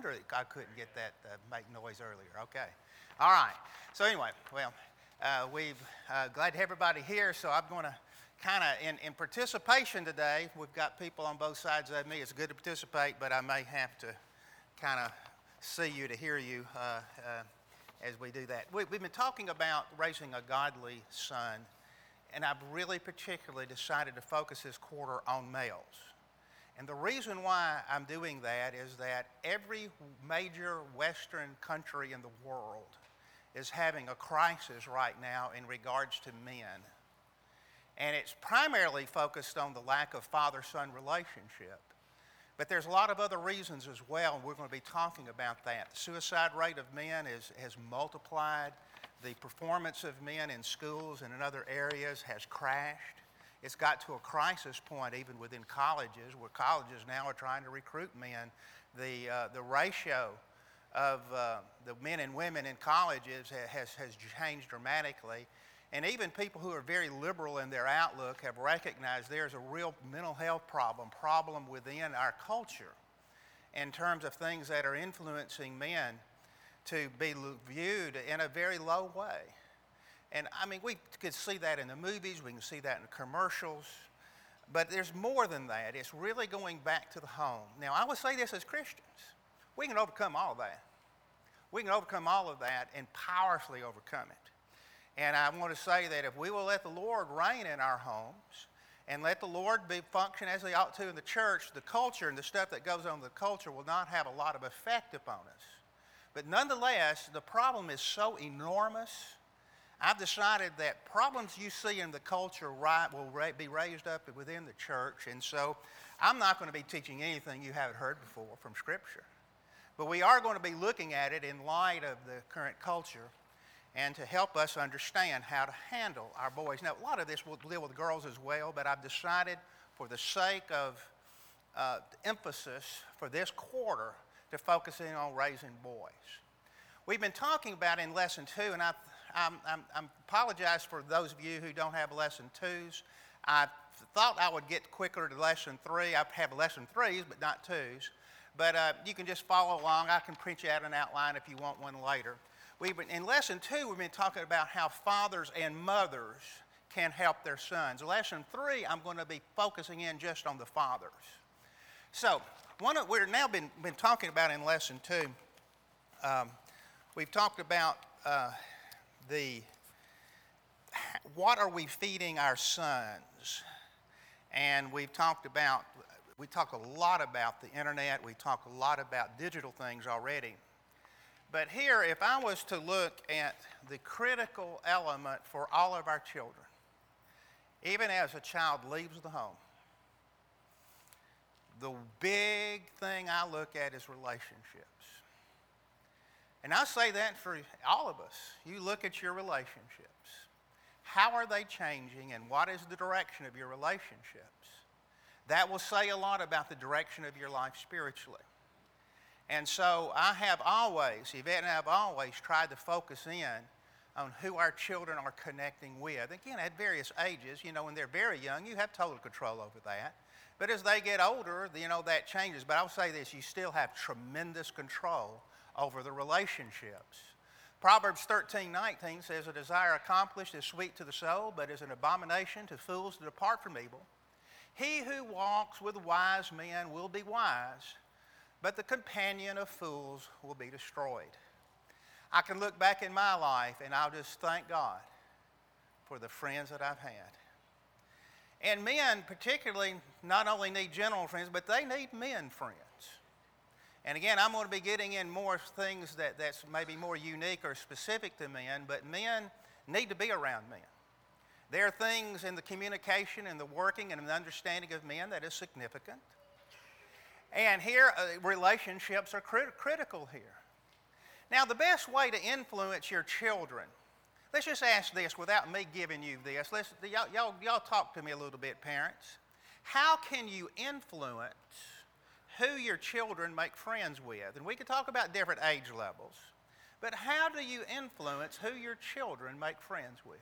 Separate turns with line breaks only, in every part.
wonder I couldn't get that make noise earlier. Okay. All right. So anyway, well, we've glad to have everybody here. So I'm going to kind of, in participation today, we've got people on both sides of me. It's good to participate, but I may have to kind of see you to hear you as we do that. We've been talking about raising a godly son, and I've really particularly decided to focus this quarter on males. And the reason why I'm doing that is that every major Western country in the world is having a crisis right now in regards to men. And it's primarily focused on the lack of father-son relationship. But there's a lot of other reasons as well, and we're going to be talking about that. The suicide rate of men has multiplied. The performance of men in schools and in other areas has crashed. It's got to a crisis point even within colleges, where colleges now are trying to recruit men. The ratio of the men and women in colleges has changed dramatically. And even people who are very liberal in their outlook have recognized there's a real mental health problem within our culture in terms of things that are influencing men to be viewed in a very low way. And I mean, we could see that in the movies, we can see that in commercials, but there's more than that. It's really going back to the home. Now, I would say this as Christians. We can overcome all of that. We can overcome all of that and powerfully overcome it. And I want to say that if we will let the Lord reign in our homes and let the Lord function as they ought to in the church, the culture and the stuff that goes on in the culture will not have a lot of effect upon us. But nonetheless, the problem is so enormous. I've decided that problems you see in the culture will be raised up within the church. And so I'm not going to be teaching anything you haven't heard before from Scripture. But we are going to be looking at it in light of the current culture and to help us understand how to handle our boys. Now, a lot of this will deal with girls as well, but I've decided for the sake of emphasis for this quarter to focus in on raising boys. We've been talking about in Lesson 2, and I apologize for those of you who don't have Lesson 2s. I thought I would get quicker to Lesson 3. I have Lesson 3s, but not 2s. But you can just follow along. I can print you out an outline if you want one later. In Lesson 2, we've been talking about how fathers and mothers can help their sons. Lesson 3, I'm going to be focusing in just on the fathers. So, we've now been talking about in Lesson 2, we've talked about what are we feeding our sons? And we talk a lot about the internet. We talk a lot about digital things already. But here, if I was to look at the critical element for all of our children, even as a child leaves the home, the big thing I look at is relationships. And I say that for all of us. You look at your relationships. How are they changing, and what is the direction of your relationships? That will say a lot about the direction of your life spiritually. And so Yvette and I have always tried to focus in on who our children are connecting with. Again, at various ages, when they're very young, you have total control over that. But as they get older, that changes. But I'll say this, you still have tremendous control over the relationships. Proverbs 13:19 says, "A desire accomplished is sweet to the soul, but is an abomination to fools to depart from evil. He who walks with wise men will be wise, but the companion of fools will be destroyed." I can look back in my life and I'll just thank God for the friends that I've had. And men particularly not only need general friends, but they need men friends. And again, I'm going to be getting in more things that's maybe more unique or specific to men, but men need to be around men. There are things in the communication and the working and the understanding of men that is significant. And here, relationships are critical here. Now, the best way to influence your children, let's just ask this without me giving you this. Y'all talk to me a little bit, parents. How can you influence who your children make friends with? And we could talk about different age levels. But how do you influence who your children make friends with?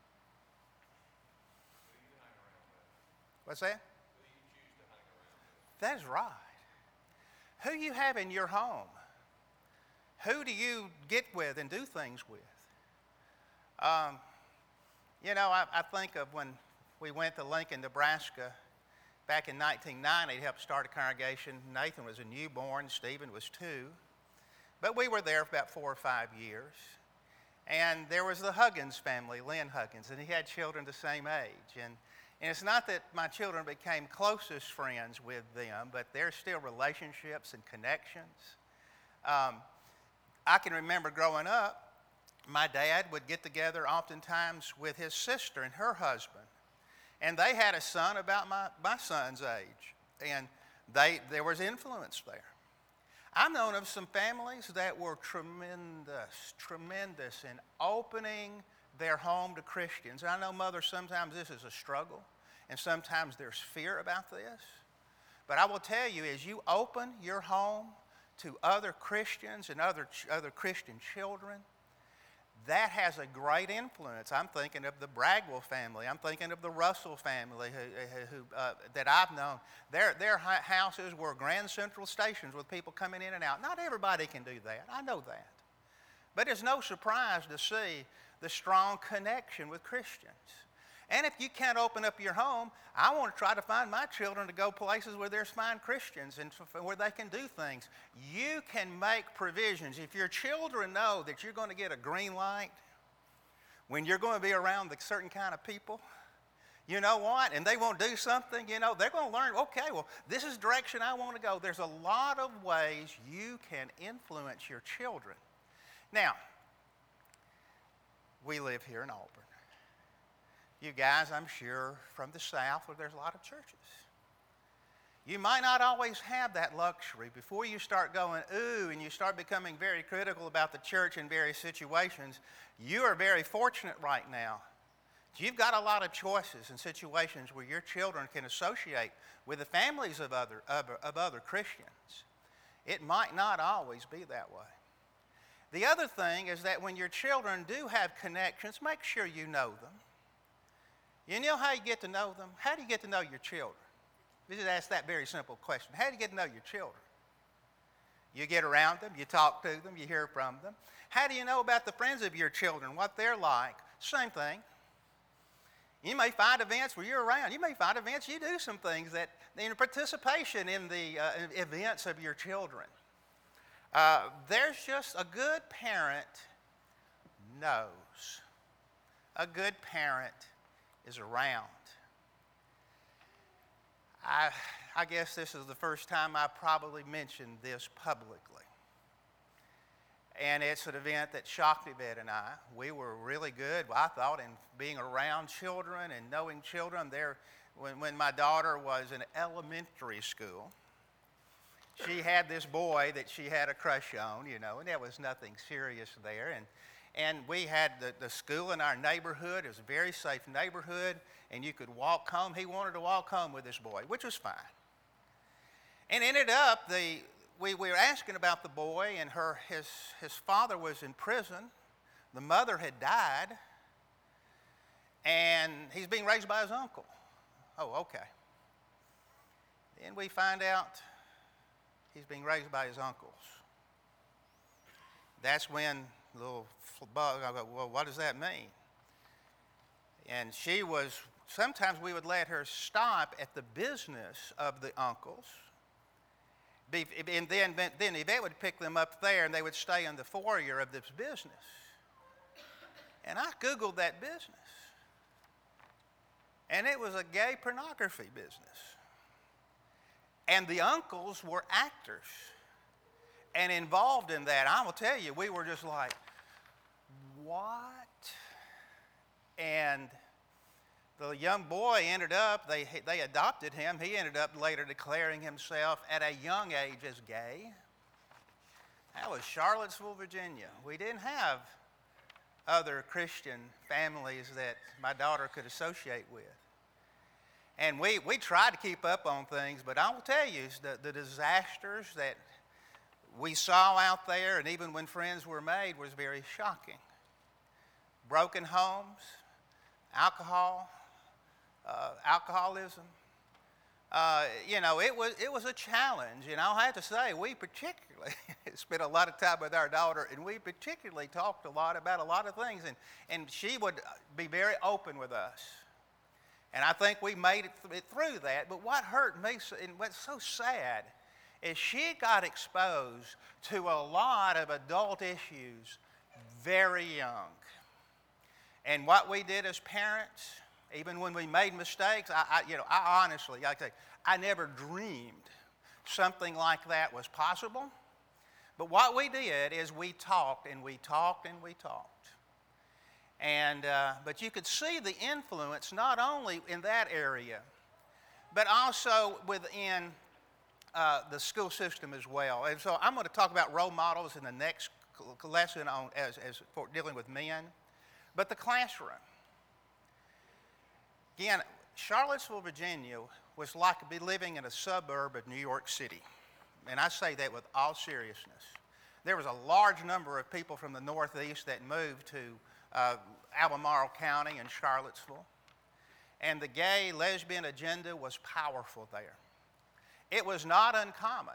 What's that? That is right. Who you have in your home? Who do you get with and do things with? I think of when we went to Lincoln, Nebraska back in 1990 to help start a congregation. Nathan was a newborn, Stephen was 2. But we were there for about 4 or 5 years. And there was the Huggins family, Lynn Huggins, and he had children the same age. And it's not that my children became closest friends with them, but there's still relationships and connections. I can remember growing up, my dad would get together oftentimes with his sister and her husband. And they had a son about my son's age. And there was influence there. I've known of some families that were tremendous in opening their home to Christians. I know, Mother, sometimes this is a struggle, and sometimes there's fear about this. But I will tell you, as you open your home to other Christians and other Christian children, that has a great influence. I'm thinking of the Bragwell family. I'm thinking of the Russell family who that I've known. Their houses were grand central stations with people coming in and out. Not everybody can do that. I know that. But it's no surprise to see the strong connection with Christians. And if you can't open up your home, I want to try to find my children to go places where there's fine Christians and where they can do things. You can make provisions. If your children know that you're going to get a green light when you're going to be around the certain kind of people, you know what? And they won't do something, they're going to learn, okay, well, this is the direction I want to go. There's a lot of ways you can influence your children. Now, we live here in Auburn. You guys, I'm sure, from the South where there's a lot of churches. You might not always have that luxury. Before you start going, ooh, and you start becoming very critical about the church in various situations, you are very fortunate right now. You've got a lot of choices and situations where your children can associate with the families of other Christians. It might not always be that way. The other thing is that when your children do have connections, make sure you know them. You know how you get to know them? How do you get to know your children? We just ask that very simple question. How do you get to know your children? You get around them, you talk to them, you hear from them. How do you know about the friends of your children, what they're like? Same thing. You may find events where you're around. You may find events you do some things that in participation in the events of your children. There's just a good parent knows. A good parent is around. I guess this is the first time I probably mentioned this publicly. And it's an event that shocked Yvette and I. We were really good, I thought, in being around children and knowing children. When my daughter was in elementary school, she had this boy that she had a crush on, and there was nothing serious there. And we had the school in our neighborhood. It was a very safe neighborhood, and you could walk home. He wanted to walk home with this boy, which was fine. And ended up, we were asking about the boy, and his father was in prison. The mother had died, and he's being raised by his uncle. Oh, okay. Then we find out he's being raised by his uncles. That's when little bug, I go, well, what does that mean? And sometimes we would let her stop at the business of the uncles. And then Yvette would pick them up there, and they would stay in the foyer of this business. And I Googled that business. And it was a gay pornography business. And the uncles were actors and involved in that. I will tell you, we were just like, what? And the young boy ended up, they adopted him. He ended up later declaring himself at a young age as gay. That was Charlottesville, Virginia. We didn't have other Christian families that my daughter could associate with. And we tried to keep up on things, but I will tell you, the disasters that we saw out there, and even when friends were made, was very shocking. Broken homes, alcoholism, it was a challenge. And I'll have to say, we particularly spent a lot of time with our daughter, and we particularly talked a lot about a lot of things. And she would be very open with us. And I think we made it through that. But what hurt me and what's so sad is she got exposed to a lot of adult issues very young. And what we did as parents, even when we made mistakes, I honestly, I never dreamed something like that was possible. But what we did is we talked and we talked and we talked. And but you could see the influence not only in that area, but also within the school system as well. And so I'm going to talk about role models in the next lesson on as for dealing with men. But the classroom. Again, Charlottesville, Virginia was like living in a suburb of New York City. And I say that with all seriousness. There was a large number of people from the Northeast that moved to Albemarle County and Charlottesville. And the gay, lesbian agenda was powerful there. It was not uncommon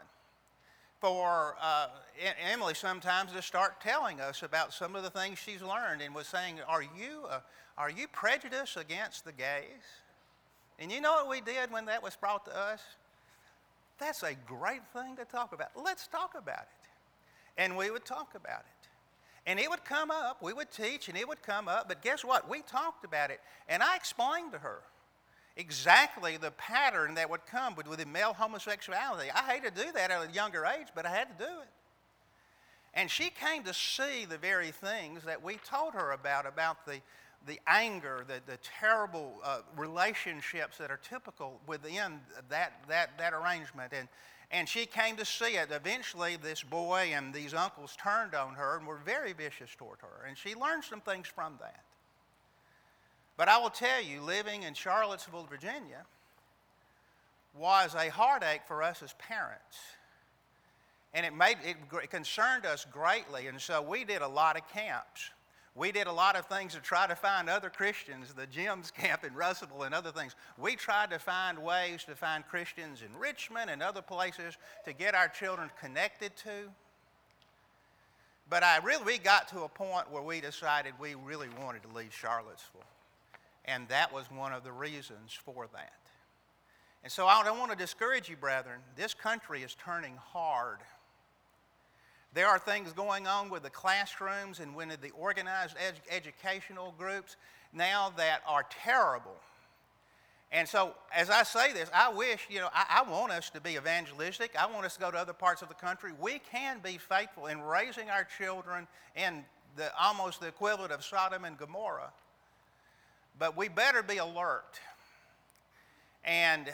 for Emily sometimes to start telling us about some of the things she's learned and was saying, are you prejudiced against the gays? And you know what we did when that was brought to us? That's a great thing to talk about. Let's talk about it. And we would talk about it. And it would come up. We would teach and it would come up. But guess what? We talked about it. And I explained to her exactly the pattern that would come with the male homosexuality. I hate to do that at a younger age, but I had to do it. And she came to see the very things that we told her about the anger, the terrible relationships that are typical within that arrangement. And she came to see it. Eventually, this boy and these uncles turned on her and were very vicious toward her. And she learned some things from that. But I will tell you, living in Charlottesville, Virginia, was a heartache for us as parents. And it concerned us greatly. And so we did a lot of camps. We did a lot of things to try to find other Christians, the Jim's camp in Russellville and other things. We tried to find ways to find Christians in Richmond and other places to get our children connected to. But we got to a point where we decided we really wanted to leave Charlottesville. And that was one of the reasons for that. And so I don't want to discourage you, brethren. This country is turning hard. There are things going on with the classrooms and with the organized educational groups now that are terrible. And so as I say this, I wish, I want us to be evangelistic. I want us to go to other parts of the country. We can be faithful in raising our children in almost the equivalent of Sodom and Gomorrah. But we better be alert. And,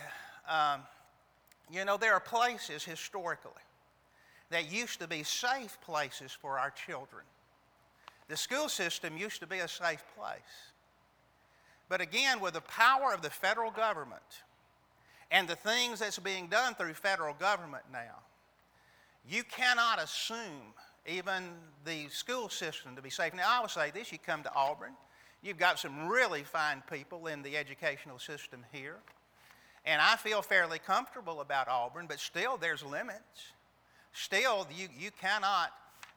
there are places historically that used to be safe places for our children. The school system used to be a safe place. But again, with the power of the federal government and the things that's being done through federal government now, you cannot assume even the school system to be safe. Now, I will say this, you come to Auburn, you've got some really fine people in the educational system here. And I feel fairly comfortable about Auburn, but still there's limits. Still, you cannot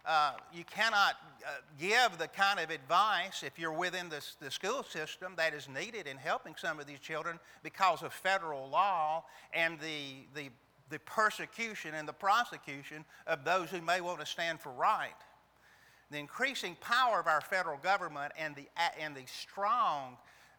give the kind of advice if you're within the school system that is needed in helping some of these children because of federal law and the persecution and the prosecution of those who may want to stand for right. The increasing power of our federal government and the strong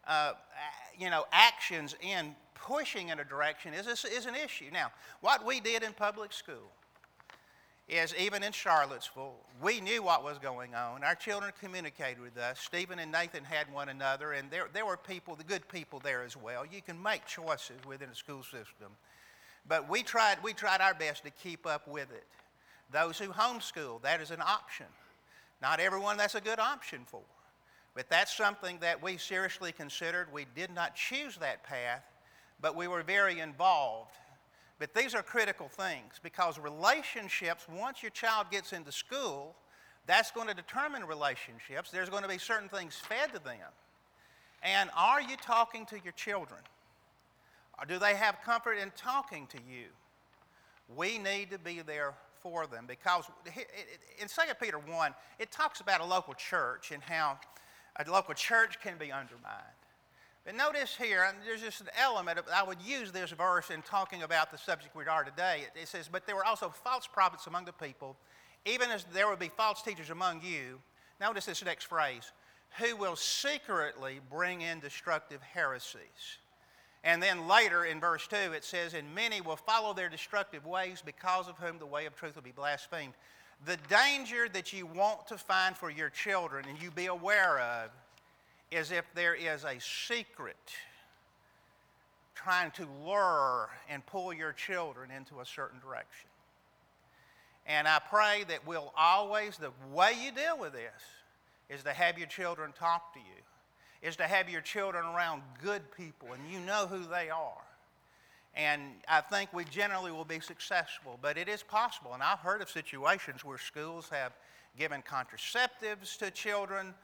actions in pushing in a direction is an issue. Now, what we did in public school is even in Charlottesville, we knew what was going on. Our children communicated with us. Stephen and Nathan had one another, and there were people, the good people there as well. You can make choices within the school system. But we tried our best to keep up with it. Those who homeschool, that is an option. Not everyone that's a good option for. But that's something that we seriously considered. We did not choose that path, but we were very involved. But these are critical things because relationships, once your child gets into school, that's going to determine relationships. There's going to be certain things fed to them. And are you talking to your children? Or do they have comfort in talking to you? We need to be there for them, because in 2 Peter 1, it talks about a local church and how a local church can be undermined. But notice here, and there's just an element of, I would use this verse in talking about the subject we are today. It says, but there were also false prophets among the people, even as there would be false teachers among you. Notice this next phrase, who will secretly bring in destructive heresies. And then later in verse 2 it says, and many will follow their destructive ways, because of whom the way of truth will be blasphemed. The danger that you want to find for your children and you be aware of is if there is a secret trying to lure and pull your children into a certain direction. And I pray that we'll always, the way you deal with this is to have your children talk to you, is to have your children around good people and you know who they are. And I think we generally will be successful, but it is possible. And I've heard of situations where schools have given contraceptives to children,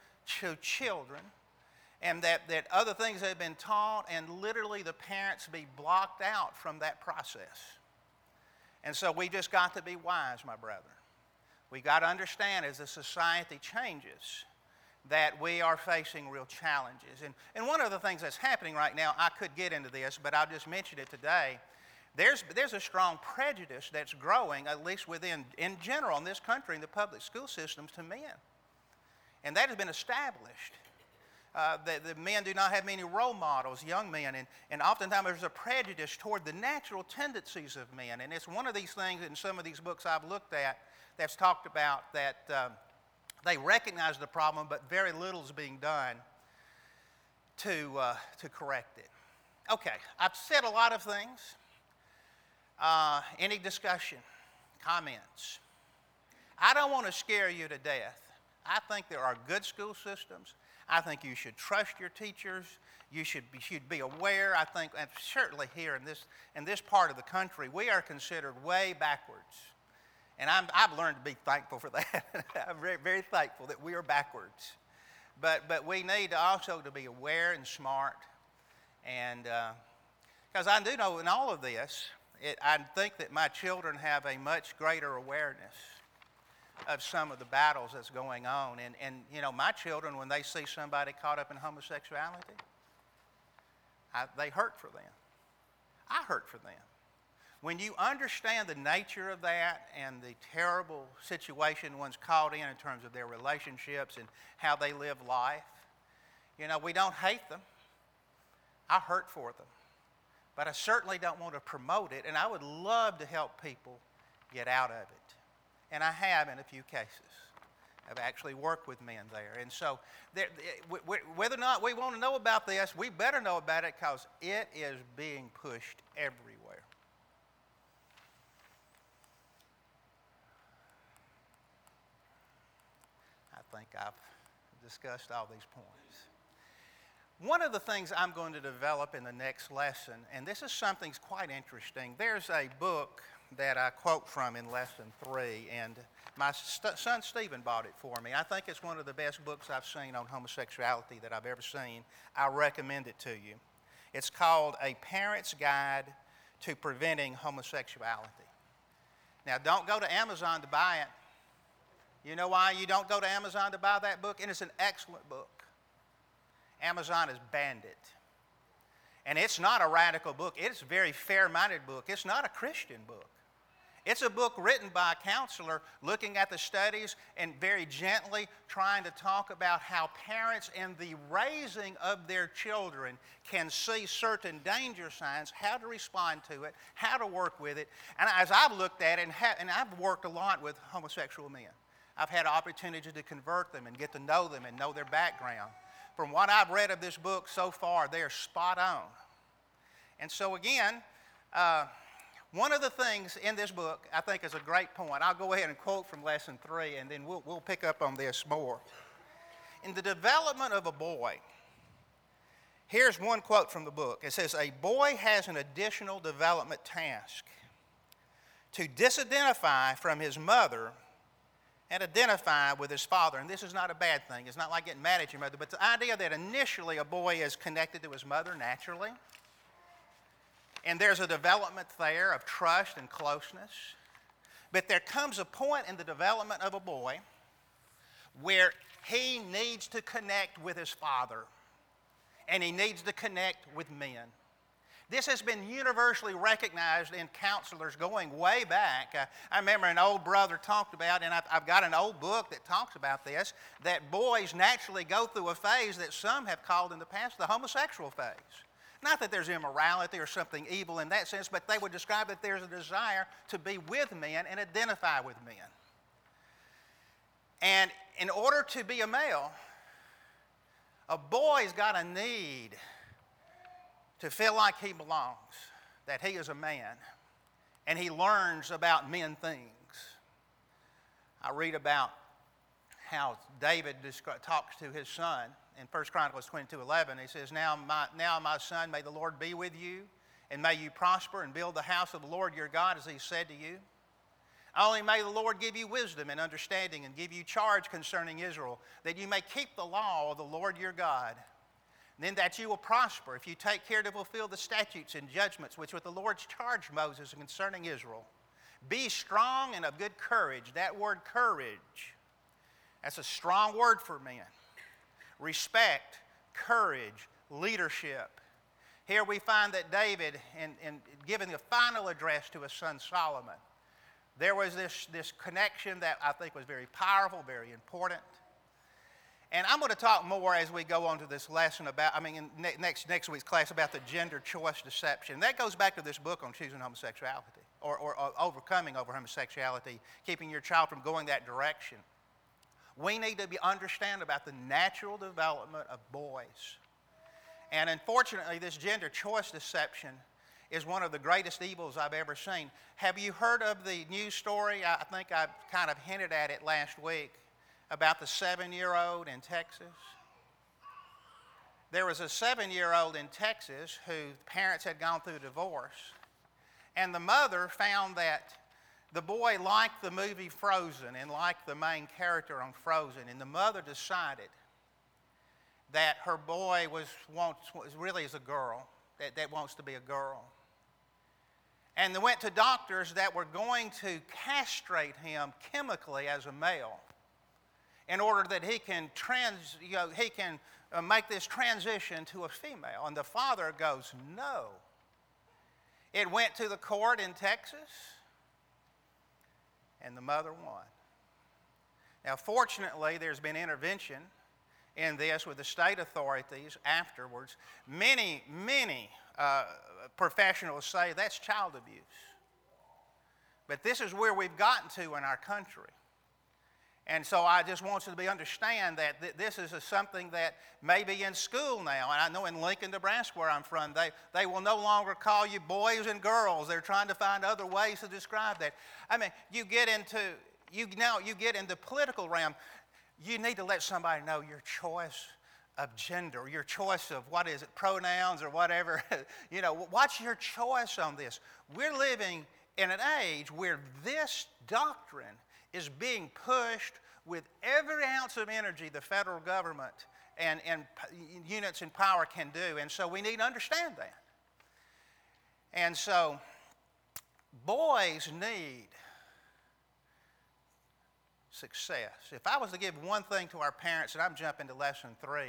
and that other things have been taught, and literally the parents be blocked out from that process. And so we just got to be wise, my brethren. We got to understand as the society changes that we are facing real challenges. And one of the things that's happening right now, I could get into this, but I'll just mention it today. There's a strong prejudice that's growing, at least in general in this country, in the public school systems, to men. And that has been established. The men do not have many role models, young men, and oftentimes there's a prejudice toward the natural tendencies of men. And it's one of these things in some of these books I've looked at that's talked about that they recognize the problem, but very little is being done to correct it. Okay, I've said a lot of things. Any discussion, comments? I don't want to scare you to death. I think there are good school systems. I think you should trust your teachers. You should be aware. I think, and certainly here in this part of the country, we are considered way backwards. And I've learned to be thankful for that. I'm very, very thankful that we are backwards. But we need also to be aware and smart. And because I do know in all of this, I think that my children have a much greater awareness of some of the battles that's going on. And you know, my children, when they see somebody caught up in homosexuality, they hurt for them. I hurt for them. When you understand the nature of that and the terrible situation one's caught in terms of their relationships and how they live life, you know, we don't hate them. I hurt for them. But I certainly don't want to promote it, and I would love to help people get out of it. And I have in a few cases. I've actually worked with men there. And so whether or not we want to know about this, we better know about it because it is being pushed everywhere. I think I've discussed all these points. One of the things I'm going to develop in the next lesson, and this is something quite interesting. There's a book that I quote from in lesson 3, and my son Stephen bought it for me. I think it's one of the best books I've seen on homosexuality that I've ever seen. I recommend it to you. It's called A Parent's Guide to Preventing Homosexuality. Now, don't go to Amazon to buy it. You know why you don't go to Amazon to buy that book? And it's an excellent book. Amazon has banned it. And it's not a radical book. It's a very fair-minded book. It's not a Christian book. It's a book written by a counselor looking at the studies and very gently trying to talk about how parents in the raising of their children can see certain danger signs, how to respond to it, how to work with it. And as I've looked at it, and I've worked a lot with homosexual men, I've had opportunity to convert them and get to know them and know their background. From what I've read of this book so far, they are spot on. And so again, one of the things in this book I think is a great point. I'll go ahead and quote from lesson 3, and then we'll pick up on this more. In the development of a boy, here's one quote from the book. It says, "A boy has an additional development task to disidentify from his mother and identify with his father." And this is not a bad thing. It's not like getting mad at your mother, but the idea that initially a boy is connected to his mother naturally, And there's a development there of trust and closeness. But there comes a point in the development of a boy where he needs to connect with his father, and he needs to connect with men. This has been universally recognized in counselors going way back. I remember an old brother talked about, and I've got an old book that talks about this, that boys naturally go through a phase that some have called in the past the homosexual phase. Not that there's immorality or something evil in that sense, but they would describe that there's a desire to be with men and identify with men. And in order to be a male, a boy's got a need to feel like he belongs, that he is a man, and he learns about men things. I read about how David talks to his son in 1 Chronicles 22:11. He says, now my son, may the Lord be with you, and may you prosper and build the house of the Lord your God as he said to you. Only may the Lord give you wisdom and understanding and give you charge concerning Israel, that you may keep the law of the Lord your God. And then that you will prosper if you take care to fulfill the statutes and judgments which with the Lord charged Moses concerning Israel. Be strong and of good courage. That word courage, that's a strong word for men. Respect, courage, leadership. Here we find that David, in giving the final address to his son Solomon, there was this connection that I think was very powerful, very important. And I'm going to talk more as we go on to this lesson about, in next week's class, about the gender choice deception. That goes back to this book on choosing homosexuality, or overcoming over homosexuality, keeping your child from going that direction. We need to understand about the natural development of boys. And unfortunately, this gender choice deception is one of the greatest evils I've ever seen. Have you heard of the news story? I think I kind of hinted at it last week about the 7-year-old in Texas. There was a 7-year-old in Texas whose parents had gone through divorce, and the mother found that the boy liked the movie Frozen and liked the main character on Frozen, and the mother decided that her boy really is a girl, that wants to be a girl. And they went to doctors that were going to castrate him chemically as a male in order that he can make this transition to a female. And the father goes, no. It went to the court in Texas, and the mother won. Now, fortunately, there's been intervention in this with the state authorities afterwards. Many professionals say that's child abuse. But this is where we've gotten to in our country. And so I just want you to understand that this is something that may be in school now. And I know in Lincoln, Nebraska, where I'm from, they will no longer call you boys and girls. They're trying to find other ways to describe that. You get into political realm. You need to let somebody know your choice of gender, your choice of pronouns or whatever. What's your choice on this? We're living in an age where this doctrine is being pushed with every ounce of energy the federal government and units in power can do. And so we need to understand that. And so boys need success. If I was to give one thing to our parents, and I'm jumping to lesson 3,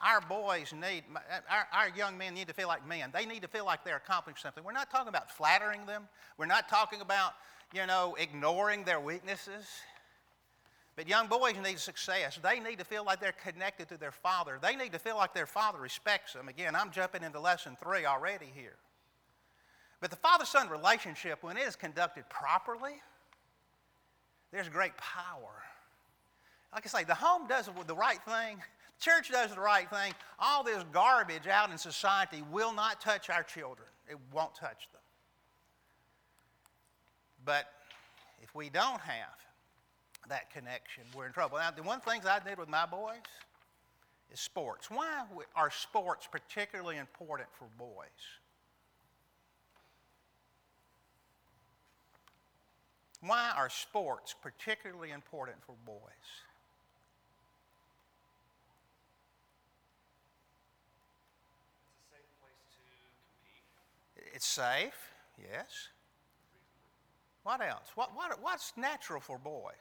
our young men need to feel like men. They need to feel like they're accomplishing something. We're not talking about flattering them. We're not talking about, ignoring their weaknesses. But young boys need success. They need to feel like they're connected to their father. They need to feel like their father respects them. Again, I'm jumping into lesson 3 already here. But the father-son relationship, when it is conducted properly, there's great power. Like I say, the home does the right thing. The church does the right thing. All this garbage out in society will not touch our children. It won't touch them. But if we don't have that connection, we're in trouble. Now, the one thing I did with my boys is sports. Why are sports particularly important for boys? Why are sports particularly important for boys? It's safe, yes. What else? What's natural for boys?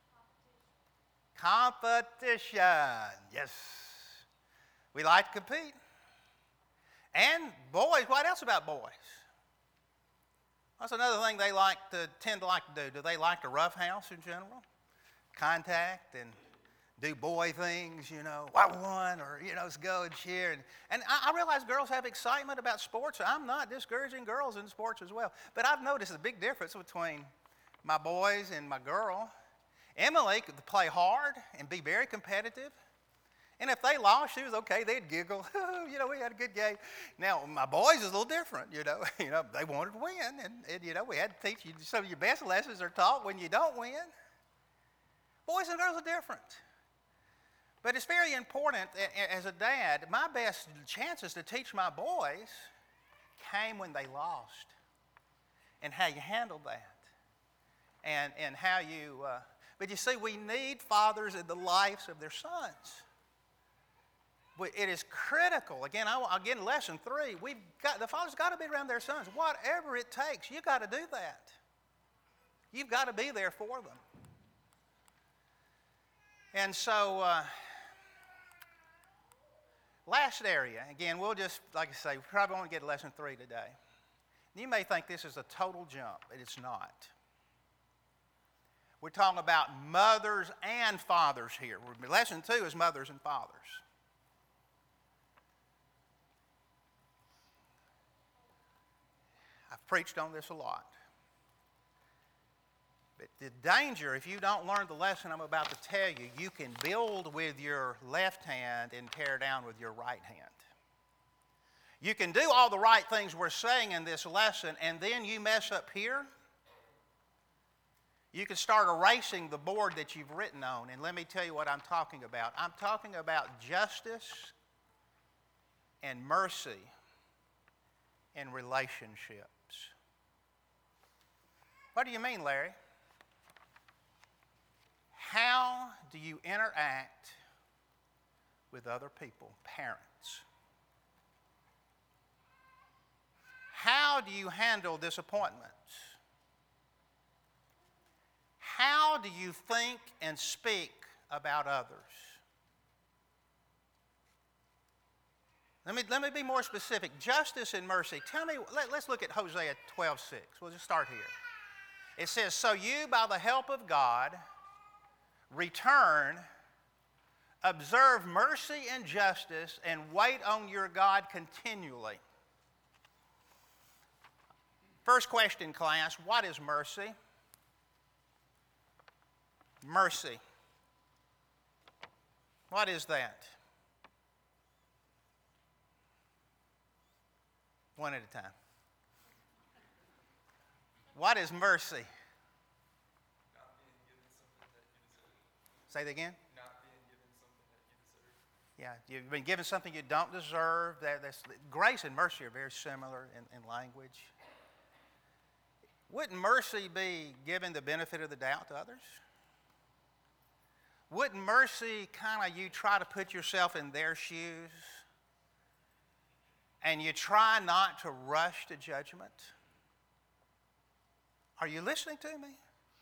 Competition, yes. We like to compete. And boys, what else about boys? That's another thing they tend to like to do. Do they like to roughhouse in general? Contact and do boy things, I won, or, let's go and cheer. And I realize girls have excitement about sports. I'm not discouraging girls in sports as well. But I've noticed a big difference between my boys and my girl. Emily could play hard and be very competitive. And if they lost, she was okay. They'd giggle. We had a good game. Now, my boys is a little different, They wanted to win. And we had to teach you some of your best lessons are taught when you don't win. Boys and girls are different. But it's very important, as a dad, my best chances to teach my boys came when they lost and how you handled that and how you, but you see, we need fathers in the lives of their sons. It is critical. Again, lesson 3, the father's got to be around their sons. Whatever it takes, you've got to do that. You've got to be there for them. And so, last area, again, we'll just, like I say, we probably won't get to lesson 3 today. You may think this is a total jump, but it's not. We're talking about mothers and fathers here. Lesson 2 is mothers and fathers. I've preached on this a lot. But the danger, if you don't learn the lesson I'm about to tell you, you can build with your left hand and tear down with your right hand. You can do all the right things we're saying in this lesson, and then you mess up here. You can start erasing the board that you've written on. And let me tell you what I'm talking about. I'm talking about justice and mercy in relationships. What do you mean, Larry? How do you interact with other people, parents? How do you handle disappointments? How do you think and speak about others? Let me be more specific. Justice and mercy. Tell me, let's look at Hosea 12:6. We'll just start here. It says, "So you, by the help of God, return, observe mercy and justice, and wait on your God continually." First question, class, what is mercy? Mercy. What is that? One at a time. What is mercy?
Not being given something that you deserve.
Say that again?
Not being given something that you deserve.
Yeah, you've been given something you don't deserve. Grace and mercy are very similar in language. Wouldn't mercy be giving the benefit of the doubt to others? Wouldn't mercy kind of you try to put yourself in their shoes and you try not to rush to judgment? Are you listening to me?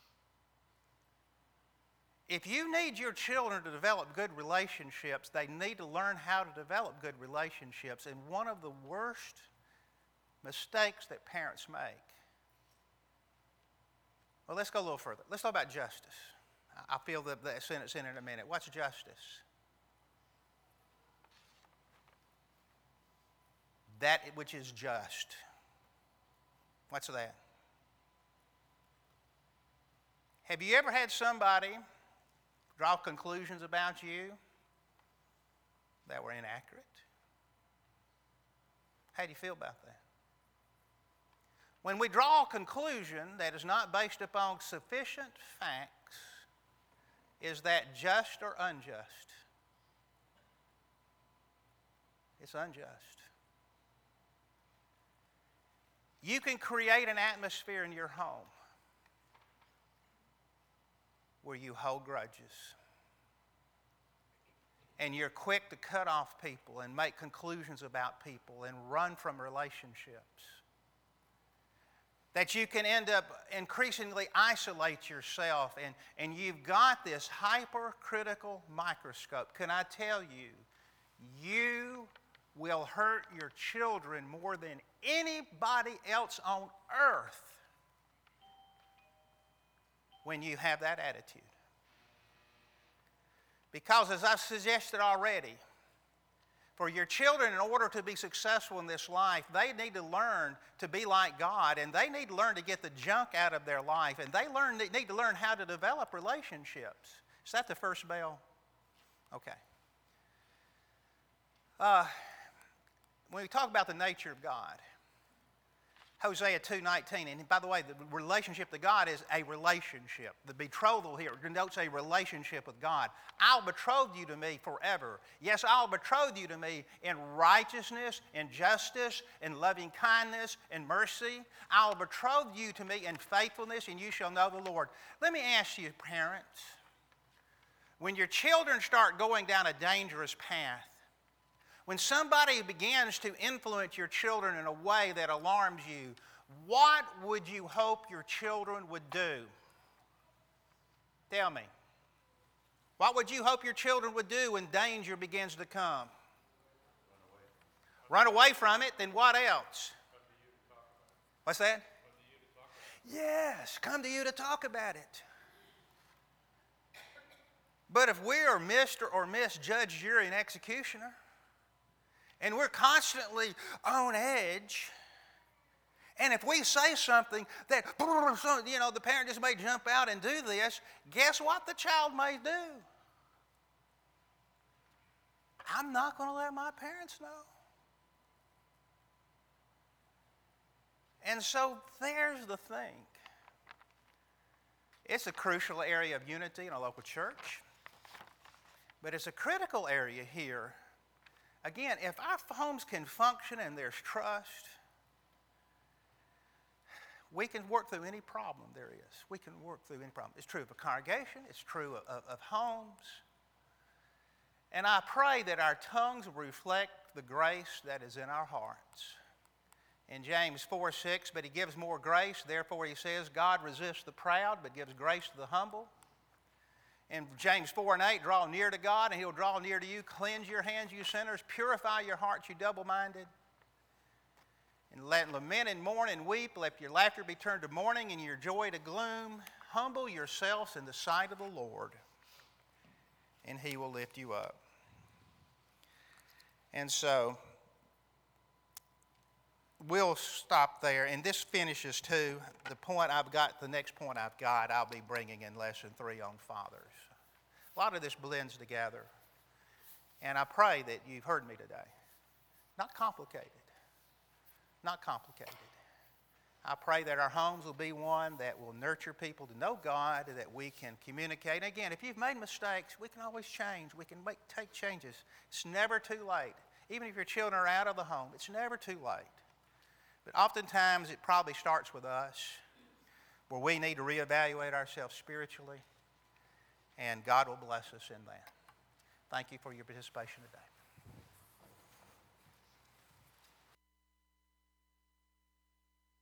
If you need your children to develop good relationships, they need to learn how to develop good relationships. And one of the worst mistakes that parents make. Well, let's go a little further. Let's talk about justice. I'll fill that sentence in a minute. What's justice? That which is just. What's that? Have you ever had somebody draw conclusions about you that were inaccurate? How do you feel about that? When we draw a conclusion that is not based upon sufficient facts, is that just or unjust? It's unjust. You can create an atmosphere in your home where you hold grudges and you're quick to cut off people and make conclusions about people and run from relationships. that you can end up increasingly isolate yourself, and you've got this hypercritical microscope. Can I tell you, you will hurt your children more than anybody else on earth when you have that attitude. Because as I've suggested already, for your children, in order to be successful in this life, they need to learn to be like God, and they need to learn to get the junk out of their life, and they need to learn how to develop relationships. Is that the first bell? Okay. When we talk about the nature of God, Hosea 2:19, and by the way, the relationship to God is a relationship. The betrothal here denotes a relationship with God. I'll betroth you to me forever. Yes, I'll betroth you to me in righteousness, in justice, in loving kindness, in mercy. I'll betroth you to me in faithfulness, and you shall know the Lord. Let me ask you, parents, when your children start going down a dangerous path, when somebody begins to influence your children in a way that alarms you, what would you hope your children would do? Tell me. What would you hope your children would do when danger begins to come? Run away from it, then what else? What's that? Yes, come to you to talk about it. But if we are Mr. or Miss Judge, Jury, and Executioner, and we're constantly on edge, and if we say something that, the parent just may jump out and do this, guess what the child may do? I'm not going to let my parents know. And so there's the thing. It's a crucial area of unity in a local church, but it's a critical area here. Again, if our homes can function and there's trust, we can work through any problem there is. We can work through any problem. It's true of a congregation. It's true of homes. And I pray that our tongues will reflect the grace that is in our hearts. In James 4:6, but he gives more grace. Therefore, he says, God resists the proud, but gives grace to the humble. In James 4:8, draw near to God, and he'll draw near to you. Cleanse your hands, you sinners. Purify your hearts, you double-minded. And let lament and mourn and weep. Let your laughter be turned to mourning and your joy to gloom. Humble yourselves in the sight of the Lord, and he will lift you up. And so, we'll stop there. And this finishes, too, the next point I've got, I'll be bringing in lesson 3 on fathers. A lot of this blends together. And I pray that you've heard me today. Not complicated. Not complicated. I pray that our homes will be one that will nurture people to know God, that we can communicate. And again, if you've made mistakes, we can always change. We can take changes. It's never too late. Even if your children are out of the home, it's never too late. But oftentimes it probably starts with us, where we need to reevaluate ourselves spiritually, and God will bless us in that. Thank you for your participation today.